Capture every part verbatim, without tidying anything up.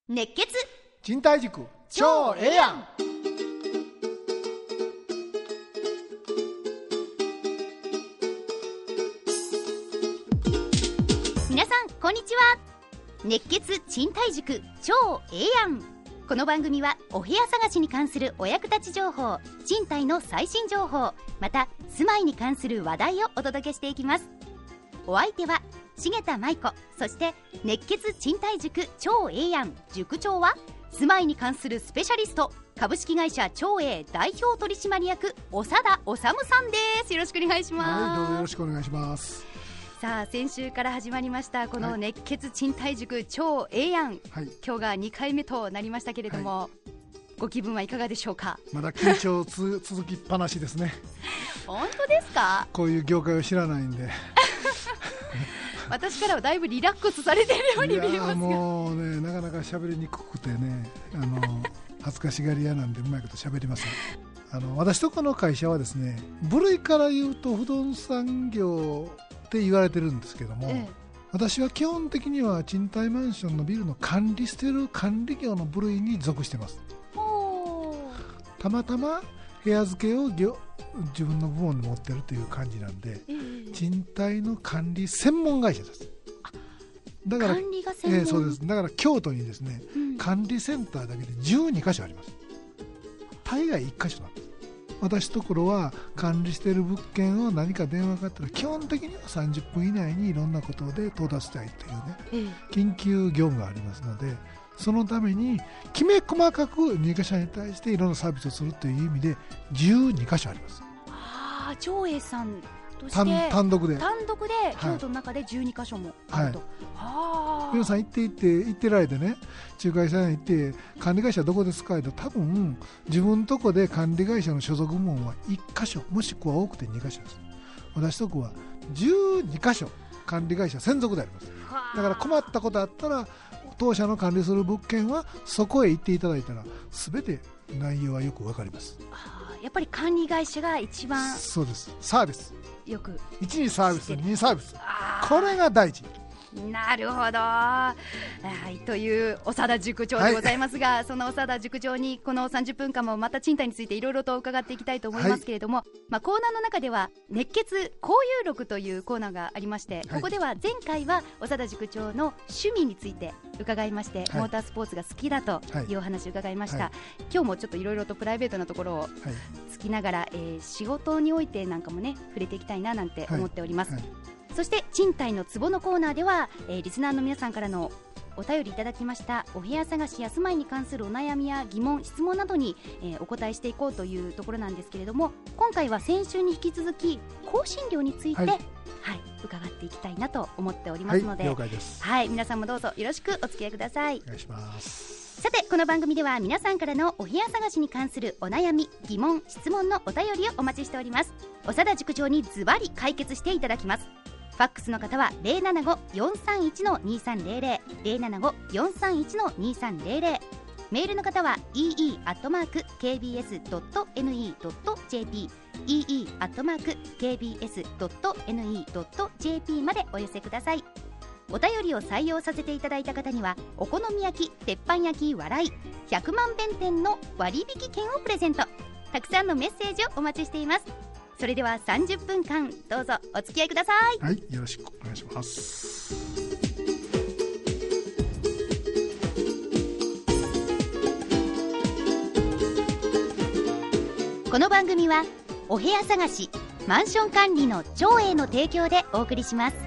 熱血賃貸塾超ええやん。皆さんこんにちは。熱血賃貸塾超ええやん。この番組はお部屋探しに関するお役立ち情報、賃貸の最新情報、また住まいに関する話題をお届けしていきます。お相手は重田舞子、そして熱血賃貸塾超ええやん塾長は住まいに関するスペシャリスト、株式会社超え代表取締役長田治さんです。よろしくお願いします。 はい、どうもよろしくお願いします。 さあ、先週から始まりましたこの熱血賃貸塾超ええやん、はい、今日がにかいめとなりましたけれども、はい、ご気分はいかがでしょうか。 まだ緊張つ続きっぱなしですね。 本当ですか。 こういう業界を知らないんで私からはだいぶリラックスされているように見えますが、 もうね、なかなか喋りにくくてね、あの恥ずかしがり屋なんでうまいこと喋りません。あの私とこの会社はですね、部類から言うと不動産業って言われてるんですけども、ええ、私は基本的には賃貸マンションのビルの管理してる管理業の部類に属してます。たまたま部屋付けを業自分の部門で持ってるという感じなんで、えー、賃貸の管理専門会社です。だから管理が専門、 えー、そうです。だから京都にですね、うん、管理センターだけでじゅうにかしょあります。大概いっかしょなんです。私のところは管理している物件を何か電話がかかったら基本的にはさんじゅっぷん以内にいろんなことで到達したいというね、えー、緊急業務がありますので、そのためにきめ細かく入居者に対していろんなサービスをするという意味でじゅうにかしょあります。 ああ、長栄さんとして単, 単独で単独で京都の中でじゅうにかしょもあると、 はい、皆さん行って行って行ってられてね、仲介者に行って管理会社どこですかと、多分自分のとこで管理会社の所属部門はいっかしょ、もしくは多くてにかしょです。私とこはじゅうにかしょ管理会社専属であります。だから困ったことあったら当社の管理する物件はそこへ行っていただいたら全て内容はよく分かります。 あ、やっぱり管理会社が一番。 そうです。サービスよくいちにサービス、ににサービス、これが大事。 なるほど、はい、という長田塾長でございますが、はい、その長田塾長にこのさんじゅっぷんかんもまた賃貸についていろいろと伺っていきたいと思いますけれども、はい、まあ、コーナーの中では熱血交友録というコーナーがありまして、はい、ここでは前回は長田塾長の趣味について伺いまして、はい、モータースポーツが好きだというお話を伺いました、はい、今日もちょっといろいろとプライベートなところをつきながら、はい、えー、仕事においてなんかもね触れていきたいななんて思っております、はいはい。そして賃貸のツボのコーナーでは、えー、リスナーの皆さんからのお便りいただきましたお部屋探しや住まいに関するお悩みや疑問、質問などに、えー、お答えしていこうというところなんですけれども、今回は先週に引き続き更新料について、はいはい、伺っていきたいなと思っておりますので、 はい、了解です。 はい、皆さんもどうぞよろしくお付き合いください。 お願いします。 さて、この番組では皆さんからのお部屋探しに関するお悩み、疑問、質問のお便りをお待ちしております。長田塾長にズバリ解決していただきます。ファックスの方は ゼロななご よんさんいち にさんゼロゼロ ゼロななご よんさんいち にさんゼロゼロ、メールの方は イーイー アットマーク ケービーエス ドット エヌイー ドット ジェーピー イーイー アットマーク ケービーエス ドット エヌイー ドット ジェーピー までお寄せください。お便りを採用させていただいた方にはお好み焼き、鉄板焼き笑いひゃくまん弁店の割引券をプレゼント。たくさんのメッセージをお待ちしています。それではさんじゅっぷんかんどうぞお付き合いください。 はい、よろしくお願いします。 この番組はお部屋探し、マンション管理の長栄の提供でお送りします。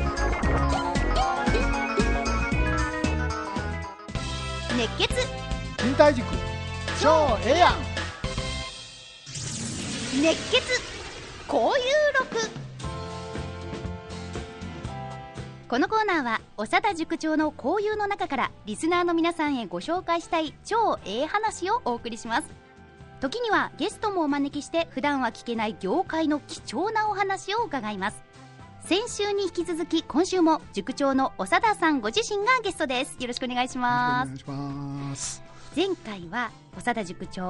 熱血賃貸塾超ええやん。 熱血交友録。このコーナーは長田塾長の交友の中からリスナーの皆さんへご紹介したい超ええ話をお送りします。時にはゲストもお招きして普段は聞けない業界の貴重なお話を伺います。先週に引き続き今週も塾長の長田さんご自身がゲストです。よろしくお願いします。 よろしくお願いします。 前回は長田塾長、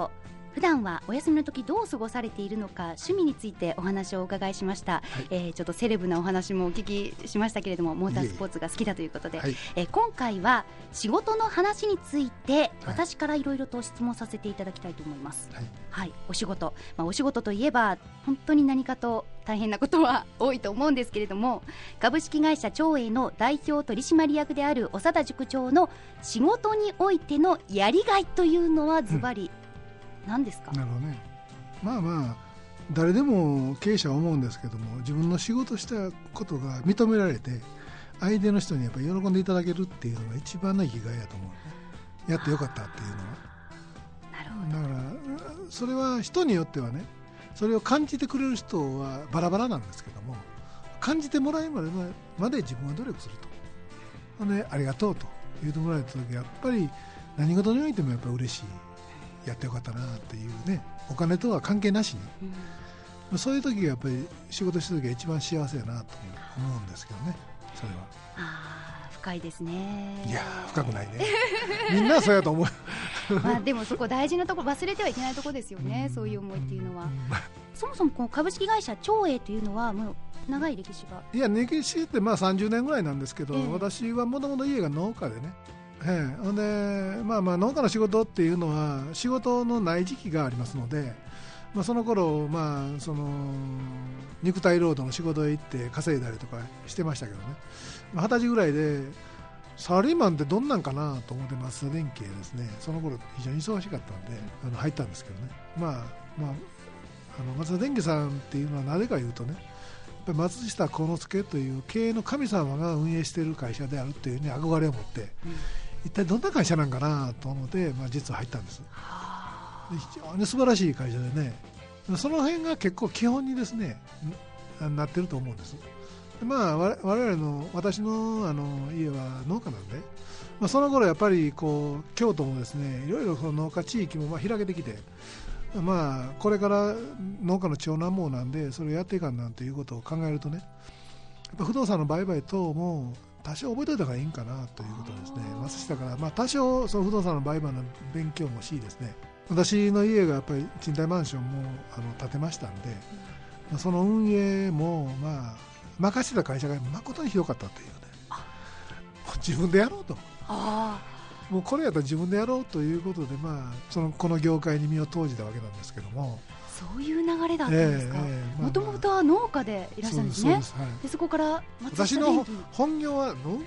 普段はお休みの時どう過ごされているのか、趣味についてお話をお伺いしました、はい、えー、ちょっとセレブなお話もお聞きしましたけれども、モータースポーツが好きだということで、いえいえ、えー、今回は仕事の話について、はい、私からいろいろと質問させていただきたいと思います、はいはい、お仕事、まあ、お仕事といえば本当に何かと大変なことは多いと思うんですけれども、株式会社長栄の代表取締役である長田塾長の仕事においてのやりがいというのはズバリ、うん、何ですか？ なるほどね。まあまあ誰でも経営者は思うんですけども、自分の仕事したことが認められて相手の人にやっぱり喜んでいただけるっていうのが一番の生きがいやと思う、ね、やってよかったっていうのは。なるほど。だからそれは人によってはね、それを感じてくれる人はバラバラなんですけども、感じてもらえるまでまで自分は努力すると、でありがとうと言ってもらえた時、やっぱり何事においてもやっぱり嬉しい、やってよかったなっていうね、お金とは関係なしに、うん、そういう時がやっぱり仕事した時が一番幸せやなと思うんですけどね。それはあ、深いですね。 いや深くないねみんなそうやと思うまあでもそこ大事なところ、忘れてはいけないところですよね、そういう思いっていうのは。そもそもこの株式会社長栄というのはもう長い歴史が、 いや歴史ってまあさんじゅうねんぐらいなんですけど、えー、私はもともと家が農家でね、ええ、ほんで、まあ、まあ農家の仕事っていうのは仕事のない時期がありますので、まあ、その頃、まあその肉体労働の仕事へ行って稼いだりとかしてましたけどね、二十歳ぐらいでサラリーマンってどんなんかなと思って松田電機ですね、その頃非常に忙しかったんであの入ったんですけどね、まあまあ、あの松田電機さんっていうのはなぜか言うとね、やっぱり松下幸之助という経営の神様が運営している会社であるっていう、ね、憧れを持って、うん、一体どんな会社なんかなと思って、まあ、実は入ったんです。で非常に素晴らしい会社でね、その辺が結構基本にですねなってると思うんです。でまあ、我々の私の、あの家は農家なんで、まあ、その頃やっぱりこう京都もですねいろいろその農家地域もまあ開けてきて、まあ、これから農家の長男もなんでそれをやっていかんなんていうことを考えるとね、やっぱ不動産の売買等も多少覚えておいた方がいいんかなということですね。松下から、まあ、多少その不動産の売買の勉強もしですね、私の家がやっぱり賃貸マンションもあの建てましたんで、うん、その運営もまあ任せてた会社が誠にひどかったというね、自分でやろうと、あもうこれやったら自分でやろうということで、まあ、そのこの業界に身を投じたわけなんですけども。 そういう流れだったんですか。もともとは農家でいらっしゃるんですね。そうです、そうです、はい、でそこから松下電機、私の本業は農業なんです。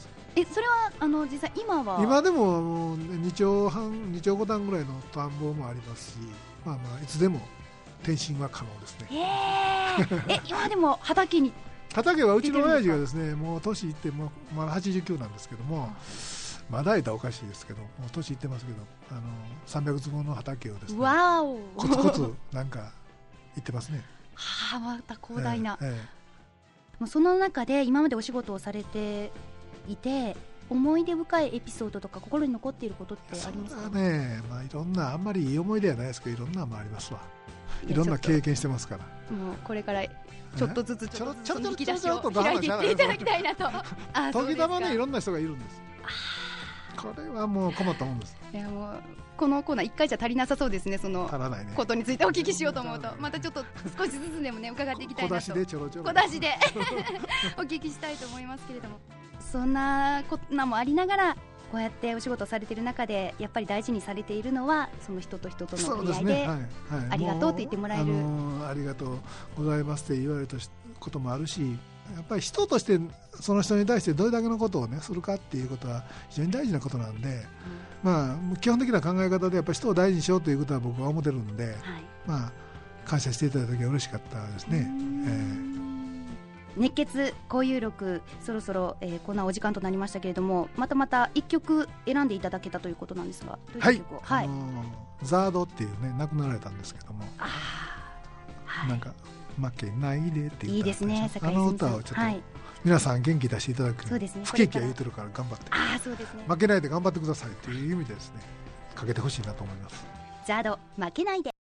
えそれはあの実際今は今でもに丁半に丁五段ぐらいの田んぼもありますし、まあまあいつでも転身は可能ですね。 えー、え今でも畑に畑はうちの親父がですね、もう年いってもうまだはちじゅうきゅうなんですけども、まだいたらおかしいですけど、もう年いってますけど、あのさんびゃくつぼの畑をですね、 わおコツコツなんか行ってますね。 はあ、また広大な、 ええええ、もうその中で今までお仕事をされていて思い出深いエピソードとか心に残っていることってありますか？ そうだね、まあ、いろんなあんまりいい思い出はないですけど、いろんなのもありますわ。いろんな経験してますから。 もうこれからちょっとずつちょっと引き出しを開いていっていただきたいなと。 時たまにいろんな人がいるんです。これはもう困ったもんです。 いやもうこのコーナーいっかいじゃ足りなさそうですね。そのことについてお聞きしようと思うと、またちょっと少しずつでもね伺っていきたいなと。 小出しでちょろちょろ小出しでお聞きしたいと思いますけれども、そんなこともありながらこうやってお仕事されている中でやっぱり大事にされているのはその人と人との触れ合いで、ありがとうって言ってもらえる、 あのー、ありがとうございますって言われることもあるし、やっぱり人としてその人に対してどれだけのことを、ね、するかっていうことは非常に大事なことなんで、うん、まあ、基本的な考え方でやっぱり人を大事にしようということは僕は思ってるんで、はい、まあ、感謝していただいた時は嬉しかったですね。えー熱血交友録そろそろ、えー、こんなお時間となりましたけれども、またまたいっきょく選んでいただけたということなんですが、どういう曲を？ はい、あのー、ザードっていうね亡くなられたんですけども、あ、はい、なんか負けないでっていう歌、 いいですね、 あの歌をちょっと、はい、皆さん元気出していただく、 そうですね、 不景気は言うてるから頑張って、 あ、そうですね、 負けないで頑張ってくださいという意味でですねかけてほしいなと思います。 ザード負けないで。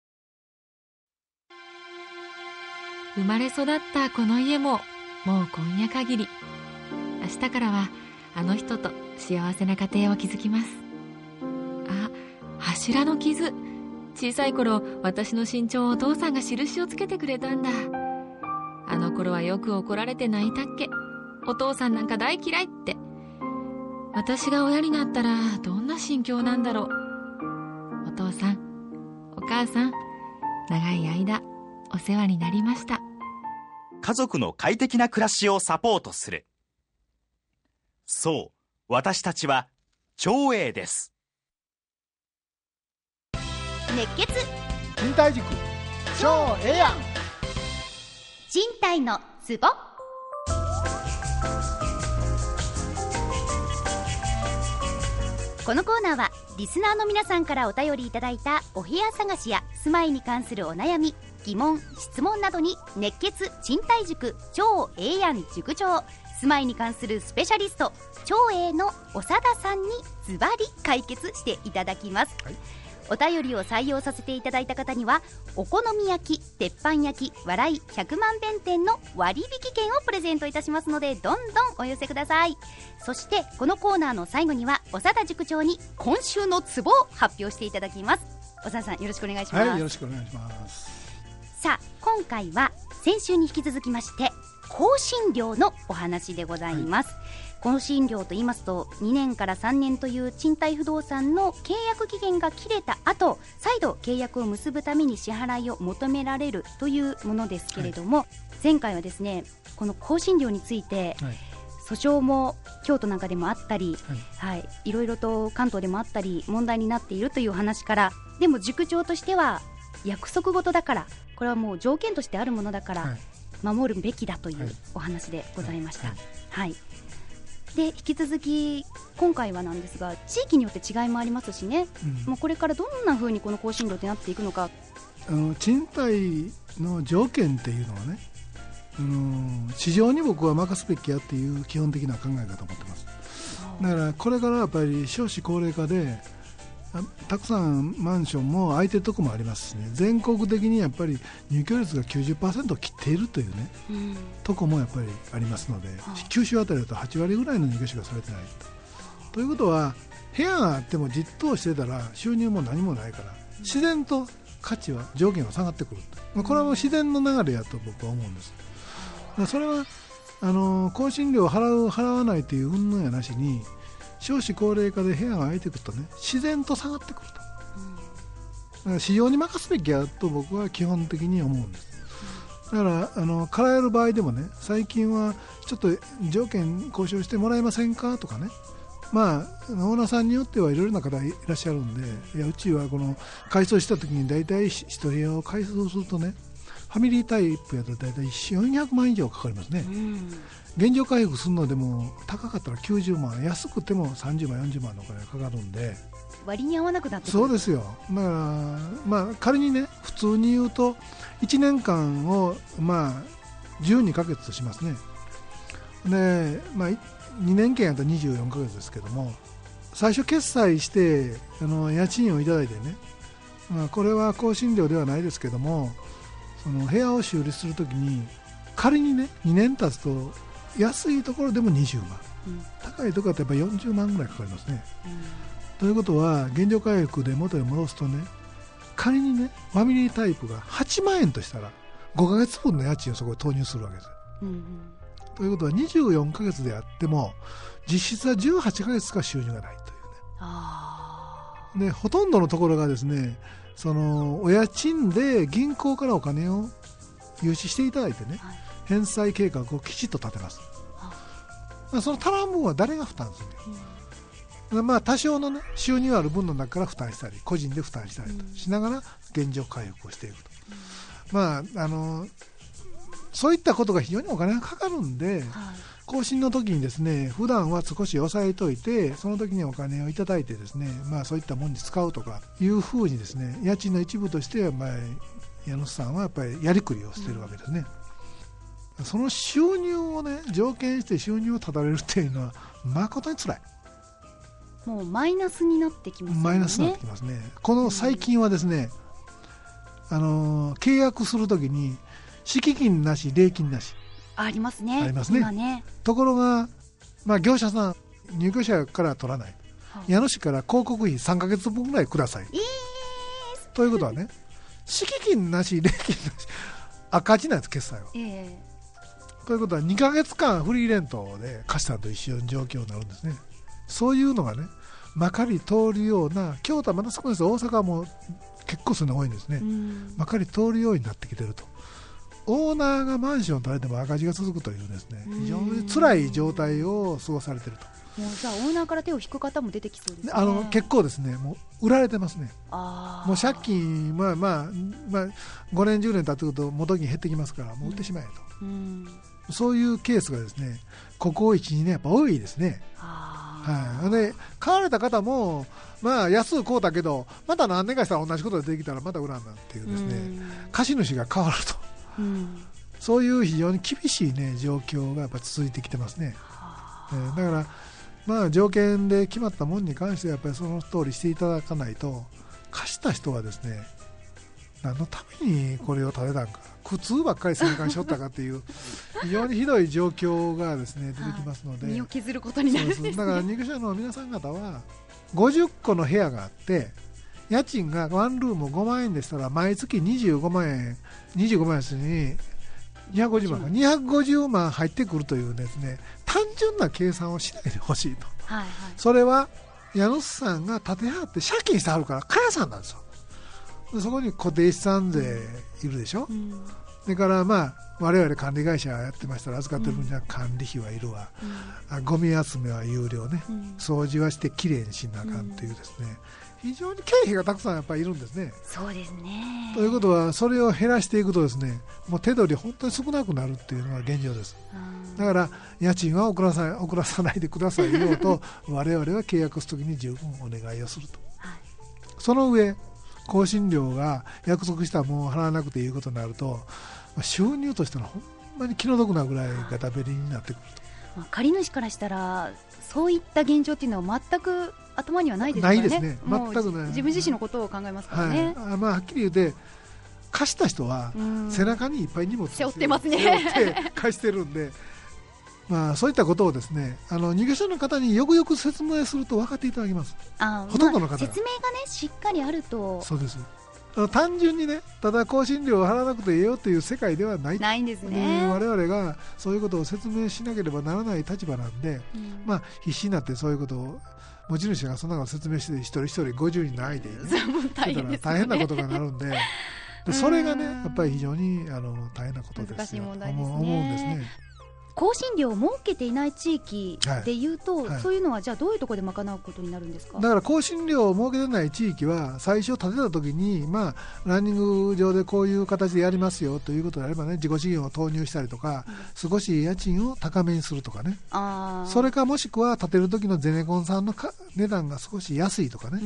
生まれ育ったこの家ももう今夜限り。明日からはあの人と幸せな家庭を築きます。あ、柱の傷小さい頃、私の身長をお父さんが印をつけてくれたんだ。あの頃はよく怒られて泣いたっけ。お父さんなんか大嫌いって。私が親になったらどんな心境なんだろう。お父さん、お母さん、長い間お世話になりました。 家族の快適な暮らしをサポートする。そう、私たちは長英です。 熱血忍耐塾超ええやん。 人体のツボ。このコーナーはリスナーの皆さんからお便りいただいたお部屋探しや住まいに関するお悩み、疑問、質問などに熱血賃貸塾超ええやん塾長、住まいに関するスペシャリスト超ええの長田さんにズバリ解決していただきます、はい。お便りを採用させていただいた方にはお好み焼き、鉄板焼き、笑いひゃくまん弁店の割引券をプレゼントいたしますので、どんどんお寄せください。そしてこのコーナーの最後には長田塾長に今週のツボを発表していただきます。長田さん、よろしくお願いします。 はい、よろしくお願いします。 さあ、今回は先週に引き続きまして更新料のお話でございます、はい。更新料と言いますと、にねんからさんねんという賃貸不動産の契約期限が切れた後、再度契約を結ぶために支払いを求められるというものですけれども、はい、前回はですね、この更新料について、はい、訴訟も京都なんかでもあったり、はいはい、いろいろと関東でもあったり問題になっているという話から、でも塾長としては約束事だから、これはもう条件としてあるものだから、はい、守るべきだというお話でございました、はいはいはい。で引き続き今回はなんですが、地域によって違いもありますしね、うん、もうこれからどんな風にこの更新料ってなっていくのか。 あの賃貸の条件っていうのはね、あの市場に僕は任すべきやっていう基本的な考え方を持ってます。だからこれからやっぱり少子高齢化でたくさんマンションも空いてるところもありますしね、全国的にやっぱり入居率が きゅうじゅっパーセント を切っているというね、うん、とこもやっぱりありますので、はあ、九州あたりだとはちわりぐらいの入居者がされてないと。ということは、部屋があってもじっとしてたら収入も何もないから、自然と価値は条件は下がってくると、まあ、これはもう自然の流れやと僕は思うんです。それはあの更新料を払う払わないという云々やなしに、少子高齢化で部屋が空いてくるとね、自然と下がってくると、うん、だから市場に任すべきやと僕は基本的に思うんです。だからあの借りえる場合でもね、最近はちょっと条件交渉してもらえませんかとかね、まあオーナーさんによってはいろいろな方いらっしゃるんで、いやうちはこの改装した時に大体一部屋を改装するとね、ファミリータイプやと大体よんひゃくまん以上かかりますね、うん、現状回復するのでも高かったらきゅうじゅうまん、安くてもさんじゅうまんよんじゅうまんのお金がかかるんで、 割に合わなくなってくる。 そうですよ。だから、まあ、仮にね、普通に言うといちねんかんを、まあ、じゅうにかげつとしますね。で、まあ、にねんけんやったらにじゅうよんかげつですけども、最初決済してあの家賃をいただいてね、まあ、これは更新料ではないですけども、その部屋を修理するときに仮にねにねん経つと安いところでもにじゅうまん、うん、高いところだとやっぱりよんじゅうまんぐらいかかりますね、うん、ということは現状回復で元に戻すとね、仮にねファミリータイプがはちまんえんとしたらごかげつぶんの家賃をそこに投入するわけです、うんうん、ということはにじゅうよんかげつであっても実質はじゅうはちかげつしか収入がないというね。あでほとんどのところがですね、そのお家賃で銀行からお金を融資していただいてね、はい、返済計画をきちっと立てます、はまあ、その足らん分は誰が負担するの、うんまあ、多少の、ね、収入ある分の中から負担したり個人で負担したりとしながら現状回復をしていくと、うんまあ、あのそういったことが非常にお金がかかるんで、はい更新の時にですね、普段は少し抑えといて、その時にお金をいただいてですね、まあそういったものに使うとかいうふうにですね、家賃の一部としては、まあ、家主さんはやっぱりやりくりをしているわけですね、うん、その収入をね、条件して収入を立たれるっていうのは誠につらい。 もうマイナスになってきますね。 マイナスになってきますね。この最近はですね、うん、あの契約する時に敷金なし、礼金なしありますね。 ありますね。今ねところが、まあ、業者さん入居者から取らない、はい、家主から広告費さんかげつぶんぐらいください、 えー、 ということはね、敷金なし、礼金なし、赤字なんです、決済は。 ええ、 ということはにかげつかんフリーレントで貸したと一緒の状況になるんですね。そういうのがね、まかり通るような、京都はまだ少ないです、大阪はもう結構それ多いんですね、まかり通るようになってきてると。オーナーがマンションを建てても赤字が続くというですね、非常に辛い状態を過ごされていると。 もうじゃあオーナーから手を引く方も出てきそうですね。 あの結構ですね、もう売られてますね。 あ、 もう借金、まあまあまあ、ごねんじゅうねん経ってくると元金減ってきますから、もう売ってしまえと、うん、そういうケースがですね、ここいち、にねんやっぱ多いですね。はい、で買われた方も、まあ、安く買うたけどまた何年かしたら同じことができたらまた売らんなんていうですね、うん、貸主が変わると、うん、そういう非常に厳しい、ね、状況がやっぱ続いてきてますね。えー、だから、まあ、条件で決まったものに関してはやっぱりその通りしていただかないと、貸した人はですね、何のためにこれを建てたんか、苦痛ばっかり背中にしょったかっていう非常にひどい状況がですね出てきますので、 身を削ることになるんですね。 だから入居者の皆さん方はごじゅっこの部屋があって、家賃がワンルームごまんえんでしたら毎月にじゅうごまんえん、にじゅうごまんえんににひゃくごじゅうまん、にひゃくごじゅうまん入ってくるというですね、単純な計算をしないでほしいと、はいはい、それは家主さんが建てはって借金してはるから加谷さんなんですよ。そこに固定資産税いるでしょ、うん、それからまあ我々管理会社やってましたら預かってる分には管理費はいるわ、うん、ゴミ集めは有料ね、うん、掃除はしてきれいにしなあかんというですね、うん、非常に経費がたくさんやっぱりいるんですね。 そうですね。 ということはそれを減らしていくとですね、もう手取り本当に少なくなるっていうのが現状です。うん、だから家賃は遅らさ、遅らさないでくださいよと我々は契約するときに十分お願いをすると、はい、その上更新料が約束したものを払わなくていいことになると、収入としてはほんまに気の毒なぐらいガタベリになってくると。 借り主からしたらそういった現状っていうのは全く頭にはないですからね。 ないですね、全くない。 自分自身のことを考えますからね。 はい、まあ、はっきり言って貸した人は背中にいっぱい荷物を背負ってますね。 背負って貸してるんでまあ、そういったことをですね、あの入居者の方によくよく説明すると分かっていただけます。 あ、 ほとんどの方が、 まあ、説明がねしっかりあると。 そうです。あの単純にね、ただ更新料を払わなくていいよという世界ではない。 ないんですね。 我々がそういうことを説明しなければならない立場なんで、うん、まあ、必死になってそういうことを持ち主がそんなことを説明して一人一人ごじゅうにんの相手にね、大変ですね。大変なことがなるんで、でそれがねやっぱり非常にあの大変なことですよ。 難しい問題ですね。 思うんですね。 更新料を設けていない地域でいうと、はいはい、そういうのはじゃあどういうところで賄うことになるんですか。 だから更新料を設けてない地域は最初建てた時に、まあ、ランニング場でこういう形でやりますよということであればね、自己資源を投入したりとか、うん、少し家賃を高めにするとかね、あ、それかもしくは建てる時のゼネコンさんのか値段が少し安いとかね、うん、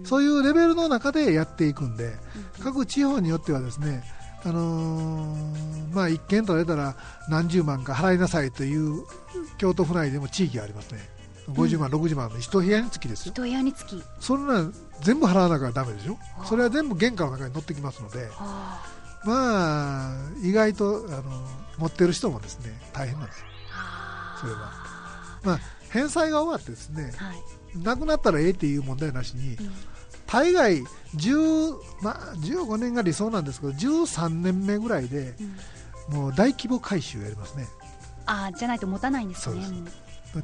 そういうレベルの中でやっていくんで、うん、各地方によってはですね、あのーまあ、一軒取れたら何十万か払いなさいという京都府内でも地域がありますね。ごじゅうまん、うん、ろくじゅうまんの一部屋につきですよ。 一部屋につきそんな全部払わなきゃダメでしょ。それは全部原価の中に乗ってきますので、まあ意外とあの持ってる人もですね大変なんですよ。それは、まあ、返済が終わってですね、はい、なくなったらええっていう問題なしに、うん、大概じゅう、まあ、じゅうごねんが理想なんですけどじゅうさんねんめぐらいで、うん、もう大規模改修やりますね。 あ、じゃないと持たないんですね。 そうです。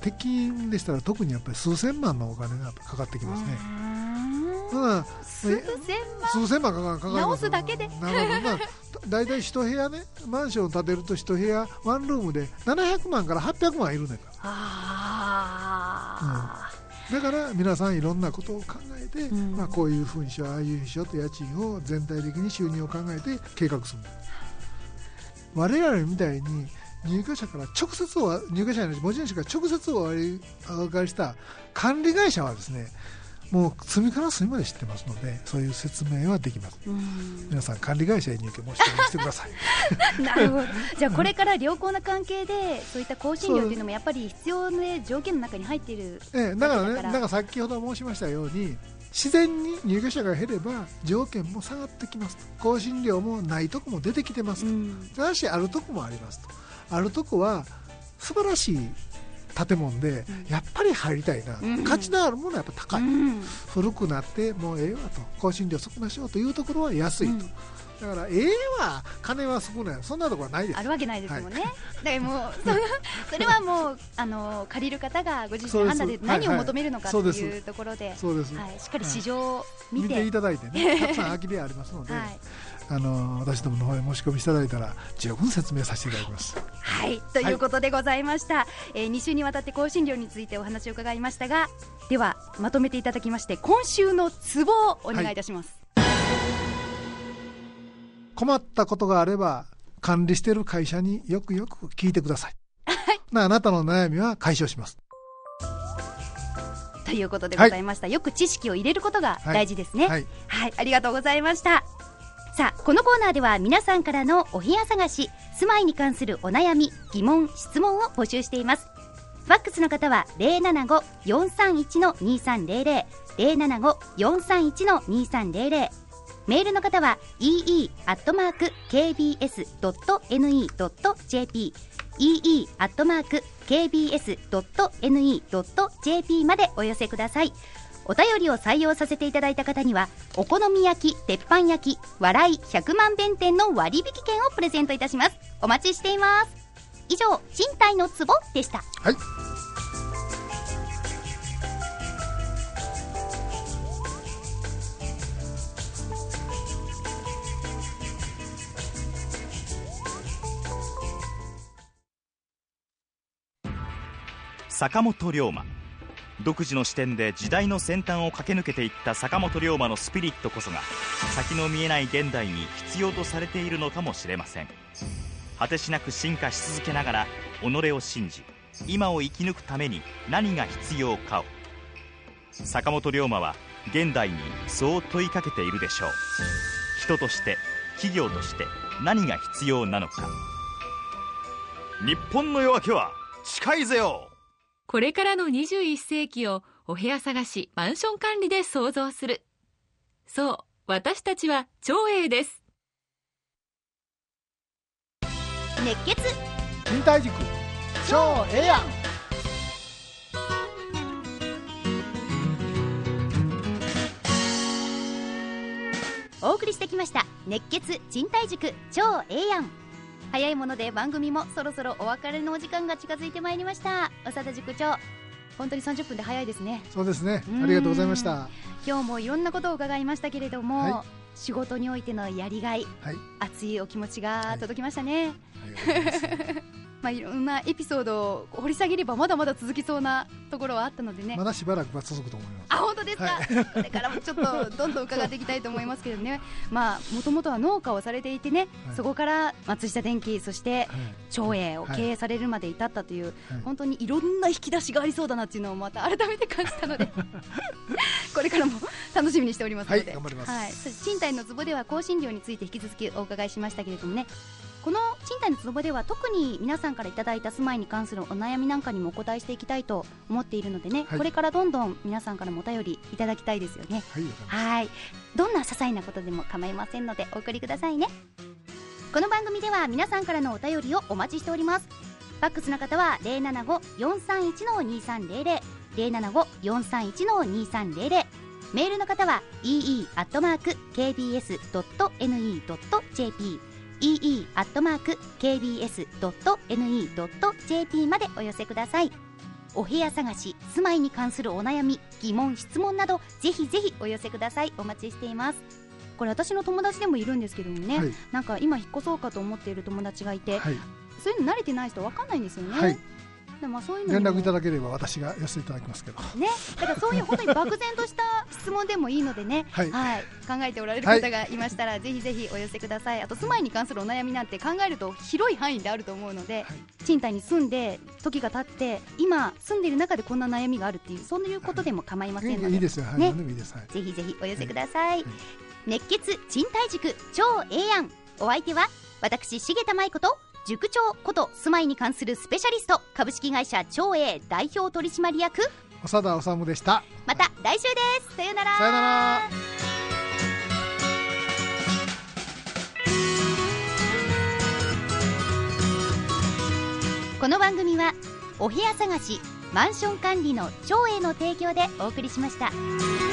鉄筋でしたら特にやっぱり数千万のお金がかかってきますね。まあ、 数千万数千万かかるかかる直すだけでなるほど、まあ、だいたい一部屋ね、マンションを建てると一部屋ワンルームでななひゃくまんからはっぴゃくまんいるねんから。あ、うん、だから皆さんいろんなことを考えて、うん、まあ、こういうふうにしようああいうふうにしようと家賃を全体的に収入を考えて計画する。我々みたいに入居者から直接を入居者の持ち主から直接お預かりした管理会社はですね、もう隅から隅まで知ってますので、そういう説明はできます。うん、皆さん管理会社へ入居申し込みしてください。 なるほど。じゃあこれから良好な関係でそういった更新料というのもやっぱり必要な条件の中に入っている。 ええ、だからね、だから先ほど申しましたように自然に入居者が減れば条件も下がってきますと。更新料もないとこも出てきてますと、うん、ただしあるとこもありますと。あるとこは素晴らしい建物で、うん、やっぱり入りたいな、うんうん、価値のあるものはやっぱ高い、うん、古くなってもうええわと、更新料少なしようというところは安いと、うん、だからええわ金は少ない、そんなところはないです。 あるわけないですもんね、はい、だからもうそ, それはもうあの借りる方がご自身の判断で何を求めるのかというところで、 そうです、 はい、しっかり市場を見て、 はい、見ていただいてね、たくさん空き部屋ありますので、はい、あの私どもの方へ申し込みしていただいたら十分説明させていただきます。 はいということでございました、はい、えー、に週にわたって更新料についてお話を伺いましたが、ではまとめていただきまして今週のツボをお願いいたします。はい、 困ったことがあれば管理している会社によくよく聞いてください。はい、あなたの悩みは解消しますということでございました、はい、よく知識を入れることが大事ですね。はい、はい、ありがとうございました。さあこのコーナーでは皆さんからのお部屋探し、住まいに関するお悩み、疑問、質問を募集しています。ファックスの方は ゼロななご よんさんいち にさんゼロゼロ ゼロななご よんさんいち にさんゼロゼロ、メールの方は イーイー アットマーク ケービーエス ドット エヌイー ドット ジェーピー イーイー アットマーク ケービーエス ドット エヌイー ドット ジェーピー までお寄せください。お便りを採用させていただいた方にはお好み焼き、鉄板焼き、笑いひゃくまん弁店の割引券をプレゼントいたします。お待ちしています。以上、賃貸のツボでした。 はい、 坂本龍馬、独自の視点で時代の先端を駆け抜けていった坂本龍馬のスピリットこそが先の見えない現代に必要とされているのかもしれません。果てしなく進化し続けながら己を信じ、今を生き抜くために何が必要かを、坂本龍馬は現代にそう問いかけているでしょう。人として、企業として何が必要なのか。日本の夜明けは近いぜよ。 これからのにじゅういっ世紀をお部屋探し、マンション管理で想像する。そう、私たちは長英です。 熱血賃貸塾超ええやん。 お送りしてきました熱血賃貸塾超ええやん。早いもので番組もそろそろお別れのお時間が近づいてまいりました。長田塾長、本当にさんじゅっぷんで早いですね。 そうですね、ありがとうございました。 今日もいろんなことを伺いましたけれども、はい、仕事においてのやりがい、はい、熱いお気持ちが届きましたね。はい、ありがとうございます。まあ、いろんなエピソードを掘り下げればまだまだ続きそうなところはあったのでね。 まだしばらくは続くと思います。 あ、本当ですか。はい、これからもちょっとどんどん伺っていきたいと思いますけどね。まあもともとは農家をされていてね、はい、そこから松下電器、そして長英を経営されるまで至ったという、はい、本当にいろんな引き出しがありそうだなっていうのをまた改めて感じたのでこれからも楽しみにしておりますので、はい、 頑張ります。 はい、賃貸のツボでは更新料について引き続きお伺いしましたけれどもね、この賃貸のツボでは特に皆さんからいただいた住まいに関するお悩みなんかにもお答えしていきたいと思っているのでね、はい、これからどんどん皆さんからもお便りいただきたいですよね。はい、はい、どんな些細なことでも構いませんのでお送りくださいね。この番組では皆さんからのお便りをお待ちしております。ファックスの方は ゼロななご よんさんいち にさんゼロゼロ ゼロななご よんさんいち にさんゼロゼロ、メールの方は イーイー アットマーク ケービーエス ドット エヌイー ドット ジェーピーイーイー アットマーク ケービーエス ドット エヌイー ドット ジェーピー までお寄せください。お部屋探し、住まいに関するお悩み、疑問、質問などぜひぜひお寄せください。お待ちしています。これ私の友達でもいるんですけどもね、はい、なんか今引っ越そうかと思っている友達がいて、はい、そういうの慣れてない人分かんないんですよね。はい、でもそういうの連絡いただければ私が寄せていただきますけどね、だからそういう本当に漠然とした質問でもいいのでね、はいはい、考えておられる方がいましたら、はい、ぜひぜひお寄せください。あと住まいに関するお悩みなんて考えると広い範囲であると思うので、はい、賃貸に住んで時が経って今住んでいる中でこんな悩みがあるっていう、そういうことでも構いませんので、はい、 いいですよ、はい、 ね、 何でもいいです、はい、 ぜひぜひお寄せください。はいはい、熱血賃貸塾超ええやん。お相手は私重田舞子と塾長こと住まいに関するスペシャリスト、株式会社長英代表取締役長田治でした。 また来週です。さよなら。 さよなら。 この番組はお部屋探しマンション管理の長英の提供でお送りしました。